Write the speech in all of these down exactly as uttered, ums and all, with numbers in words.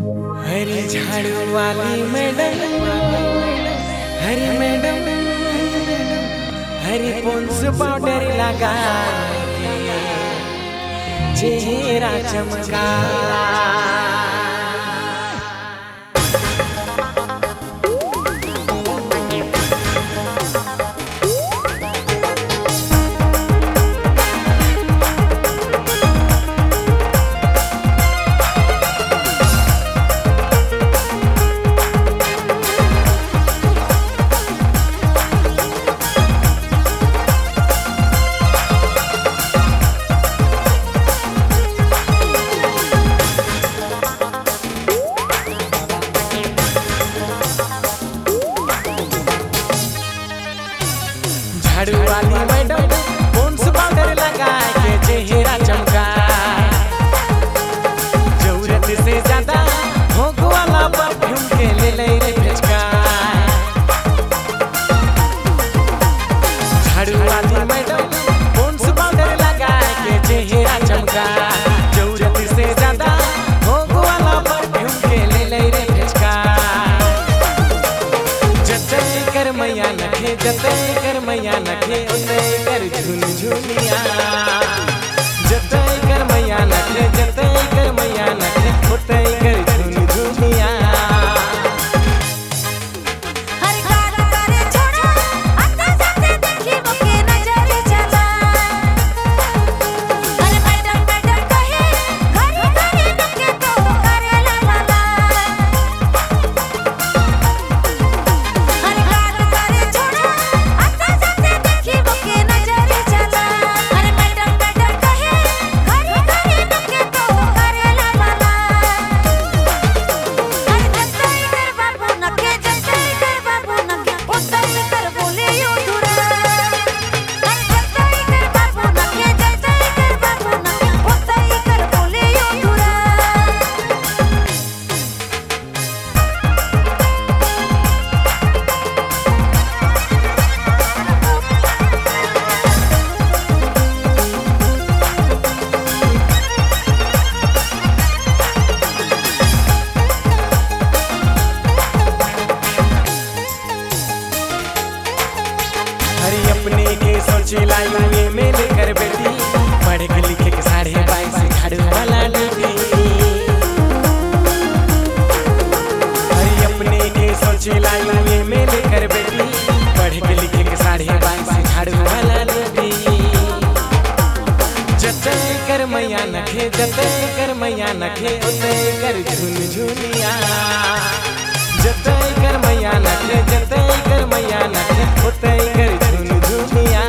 हरी झाड़ू वाली मैडम, हरी मैडम, हरी पोंस पाउडर लगा चेहरा चमका। झाड़ू वाली मैडम पोंस पाउडर लगा के चेहरा चमका। जरूरत से ज्यादा भोग वाला परफ्यूम के ले ले रे फेंचका। झाड़ू वाली मैडम पोंस पाउडर लगा के चेहरा चमका। जरूरत से ज्यादा भोग वाला परफ्यूम के ले ले रे फेंचका। जतई कर मैया नखे, जतई कर मैया नखे, उतई कर झुन झुनिया। जतई कर मैया नखे, जतई कर मैया नखे, उतई कर झुन झुनिया। हरी अपने के सोचे लायू ये में लेकर बेटी, पढ़े के लिखे के साढ़े बाईस झाड़ू वाला लूटी। हरी अपने के सोचे लायू ये में लेकर बेटी, पढ़े के लिखे के साढ़े बाईस झाड़ू वाला लूटी। जतई कर मैया नखे, जतई कर मैया नखे, उतई कर झुन झुनिया। जतई कर मैया नखे, जतई कर मैया नखे, उतई कर झुन झुनिया।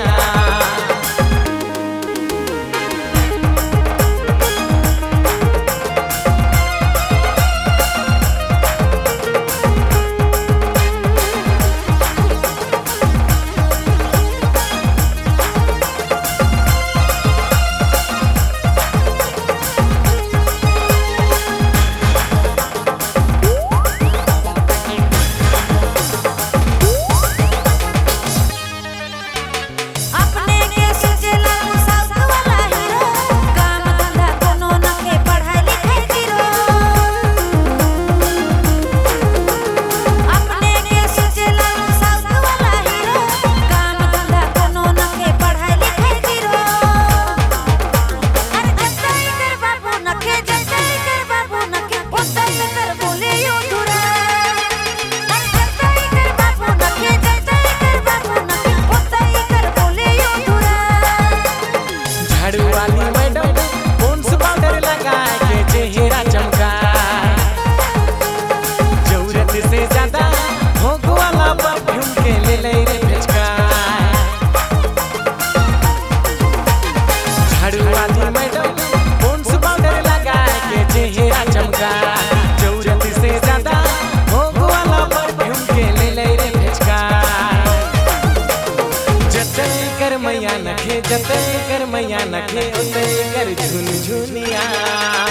झाड़ू वाली मैडम पोंस पाउडर लगा के चेहरा चमका। जरूरत से ज्यादा भोग वाला परफ्यूम के ले ले रे फेंचका। झाड़ू वाली मैडम पोंस पाउडर लगा के चेहरा चमका। जरूरत से ज्यादा भोग वाला परफ्यूम के ले ले रे फेंचका। जतई कर मैया नखे, जतई कर मैया नखे, उतई कर झुन झुनिया।